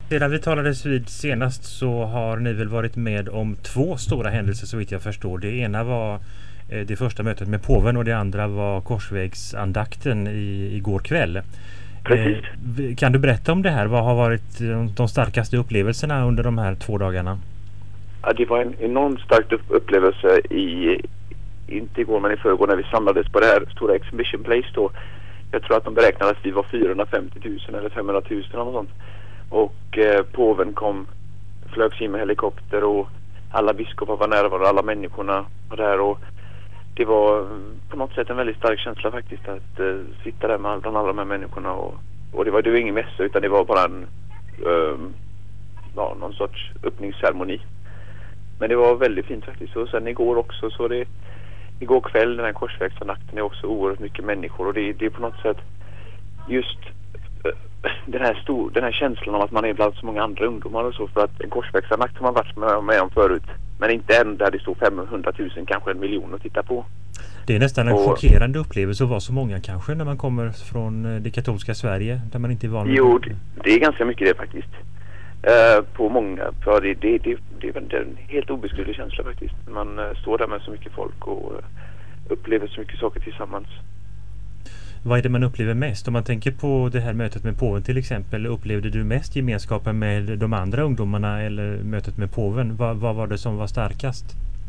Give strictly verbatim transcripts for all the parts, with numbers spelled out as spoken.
Sedan vi talades vid senast så har ni väl varit med om två stora händelser så vitt jag förstår. Det ena var eh, det första mötet med påven och det andra var korsvägsandakten i, igår kväll. Precis. Eh, kan du berätta om det här? Vad har varit de, de starkaste upplevelserna under de här två dagarna? Ja, det var en enormt stark upplevelse i, inte igår men i förrgår när vi samlades på det här stora exhibition place då. Jag tror att de beräknade att vi var fyrahundrafemtio tusen eller femhundratusen eller något sånt. Och eh, påven kom, flögs in med helikopter och alla biskopar var närvarande, alla människorna var där och det var på något sätt en väldigt stark känsla faktiskt att eh, sitta där med bland alla de här människorna och, och det var det var ingen mässa utan det var bara en eh, ja, någon sorts öppningsceremoni. Men det var väldigt fint faktiskt och sen igår också så det igår kväll den här korsvägsandakten är också oerhört mycket människor och det, det är på något sätt just Den här, stor, den här känslan av att man är bland så många andra ungdomar och så för att en korsvägsandakt har man varit med, med om förut men inte än där det står femhundratusen kanske en miljon att titta på. Det är nästan en och, chockerande upplevelse att vara så många kanske när man kommer från det katolska Sverige där man inte är van med. Jo, det, det är ganska mycket det faktiskt. Uh, på många, för det, det, det, det, det är en helt obeskrivlig känsla faktiskt. Man uh, står där med så mycket folk och uh, upplever så mycket saker tillsammans. Vad är det man upplever mest? Om man tänker på det här mötet med påven till exempel, upplevde du mest gemenskapen med de andra ungdomarna eller mötet med påven? Vad, vad var det som var starkast?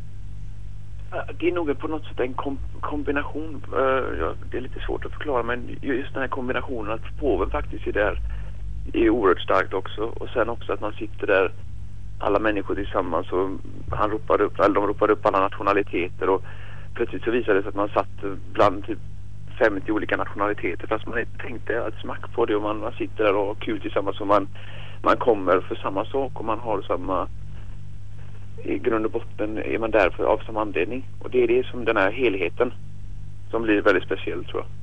Det är nog på något sätt en kom- kombination. Uh, ja, det är lite svårt att förklara men just den här kombinationen att påven faktiskt är där är oerhört starkt också. Och sen också att man sitter där alla människor tillsammans och han ropar upp, eller de ropar upp alla nationaliteter och plötsligt så visade det sig att man satt bland typ femtio olika nationaliteter fast man inte tänkte att smack på det och man, man sitter där och har kul tillsammans och man, man kommer för samma sak och man har samma i grund och botten är man där för, av samma anledning och det är det som den här helheten som blir väldigt speciell tror jag.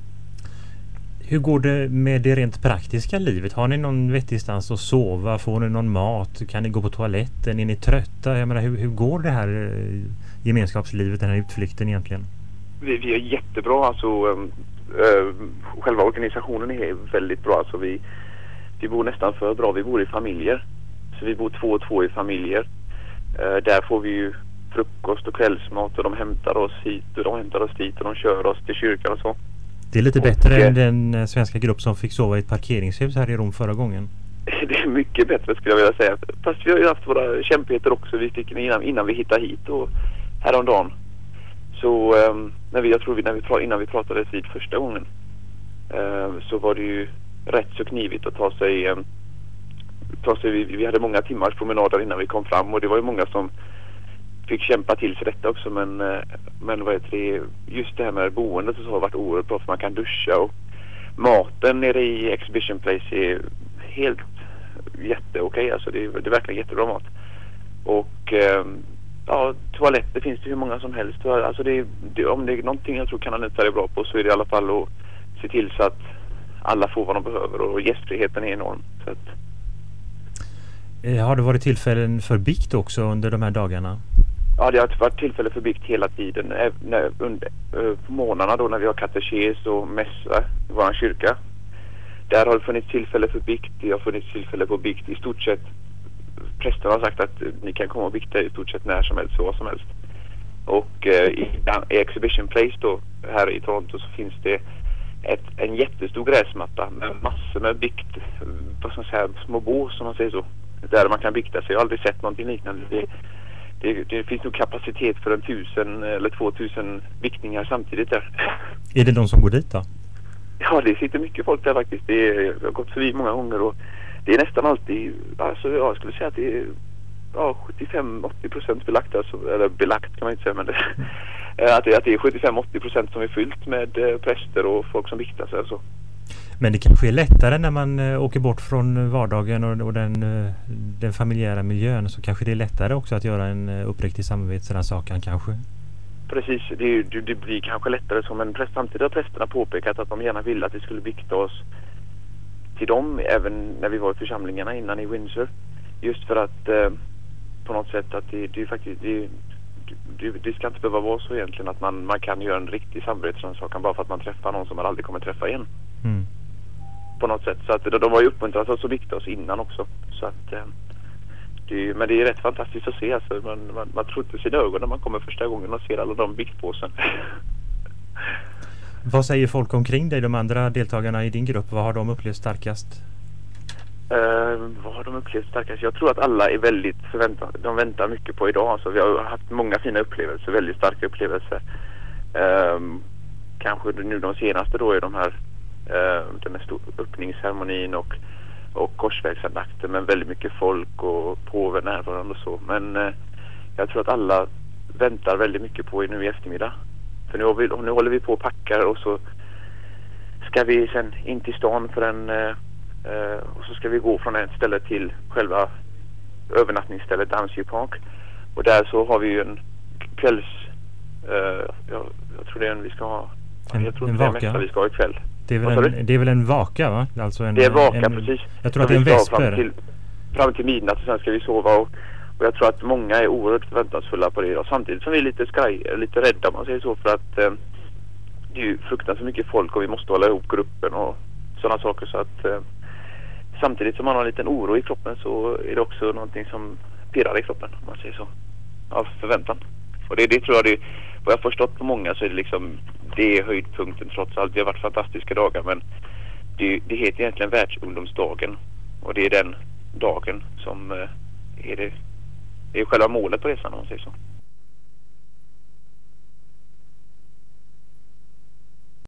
Hur går det med det rent praktiska livet? Har ni någon vettig stans att sova? Får ni någon mat? Kan ni gå på toaletten? Är ni trötta? Jag menar, hur, hur går det här gemenskapslivet, den här utflykten egentligen? Vi, vi är jättebra, alltså äh, själva organisationen är väldigt bra, alltså vi, vi bor nästan för bra, vi bor i familjer, så vi bor två och två i familjer, äh, där får vi ju frukost och kvällsmat och de hämtar oss hit och de hämtar oss dit och de kör oss till kyrkan och så. Det är lite och, bättre än den svenska grupp som fick sova i ett parkeringshus här i Rom förra gången. Det är mycket bättre skulle jag vilja säga, fast vi har ju haft våra kämpigheter också, vi fick innan, innan vi hittade hit och häromdagen. Så um, när vi, jag tror vi, när vi, innan vi pratade vid första gången uh, så var det ju rätt så knivigt att ta sig, um, ta sig vi, vi hade många timmars promenader innan vi kom fram och det var ju många som fick kämpa till sig detta också men, uh, men vad heter det, just det här med boendet så har varit oerhört bra för man kan duscha och maten nere i Exhibition Place är helt jätteokej, alltså det är, det är verkligen jättebra mat och um, ja, toaletter finns det hur många som helst. Alltså det, det, om det är någonting jag tror kanaliter är bra på så är det i alla fall att se till så att alla får vad de behöver och gästfriheten är enorm. Så att... eh, har det varit tillfällen för bikt också under de här dagarna? Ja, det har varit tillfälle för bikt hela tiden. När, under äh, på månaderna då när vi har katekes och mässa i vår kyrka. Där har det funnits tillfälle för bikt. Det har funnits tillfälle på bikt i stort sett. Prästen har sagt att ni kan komma och bikta i stort sett när som helst, så vad som helst. Och eh, i, i Exhibition Place då, här i Toronto så finns det ett, en jättestor gräsmatta med massor med bikt, vad ska man säga, små bås som man säger så. Där man kan bikta sig. Jag har aldrig sett någonting liknande. Det, det, det finns nog kapacitet för en tusen eller två tusen biktningar samtidigt där. Är det de som går dit då? Ja, det sitter mycket folk där faktiskt. Det är, jag har gått förbi många gånger och det är nästan alltid, alltså jag skulle säga att det är ja, sjuttiofem till åttio procent belagt, alltså, eller belagt kan man inte säga, men det, att, det, att det är sjuttiofem till åttio procent som är fyllt med eh, präster och folk som biktar sig. Alltså. Men det kanske är lättare när man eh, åker bort från vardagen och, och den, eh, den familjära miljön, så kanske det är lättare också att göra en eh, uppriktig samvetsrannsakan kanske. Precis, det, det, det blir kanske lättare som en präst. Samtidigt har prästerna påpekat att de gärna ville att vi skulle bikta oss till dem även när vi var i församlingarna innan i Windsor. Just för att eh, på något sätt att det, det är faktiskt det, det, det ska inte behöva vara så egentligen att man, man kan göra en riktig samvetsrannsakan bara för att man träffar någon som man aldrig kommer träffa igen. Mm. på något sätt. Så att de var ju uppmuntrade att så mycket oss innan också. Så att, eh, det, men det är rätt fantastiskt att se. Alltså, man, man, man tror inte sina ögon när man kommer första gången och ser alla de viktpåsen. Vad säger folk omkring dig, de andra deltagarna i din grupp? Vad har de upplevt starkast? Uh, vad har de upplevt starkast? Jag tror att alla är väldigt förväntade. De väntar mycket på idag. Så vi har haft många fina upplevelser, väldigt starka upplevelser. Uh, kanske nu de senaste då är de här uh, den här öppningsceremonin och, och korsvägsandakten, men väldigt mycket folk och påven närvarande och så. Men uh, jag tror att alla väntar väldigt mycket på nu i eftermiddag. För nu, vi, nu håller vi på och packar och så ska vi sen in till stan för en uh, uh, och så ska vi gå från ett ställe till själva övernattningsstället Damsjö Park. Och där så har vi ju en kvälls uh, jag, jag tror det är en vi ska ha en, jag tror en det är vaka. mesta vi ska ha ikväll. Det är väl en, det är väl en vaka, va? Alltså en, det är vaka, en, precis. Jag tror att det är en vesper. Fram till, fram till midnatt och sen ska vi sova och Och jag tror att många är oerhört förväntansfulla på det. Och samtidigt som vi är lite skraj, lite rädda man säger så, för att eh, det är ju fruktansvärt mycket folk och vi måste hålla ihop gruppen och sådana saker. Så att eh, samtidigt som man har en liten oro i kroppen så är det också någonting som pirrar i kroppen, om man säger så. Av förväntan. Och det, det tror jag det, vad jag förstått på många så är det liksom, det är höjdpunkten trots allt. Det har varit fantastiska dagar, men det, det heter egentligen världsungdomsdagen. Och det är den dagen som eh, är det Det är själva målet på resan, om man säger så.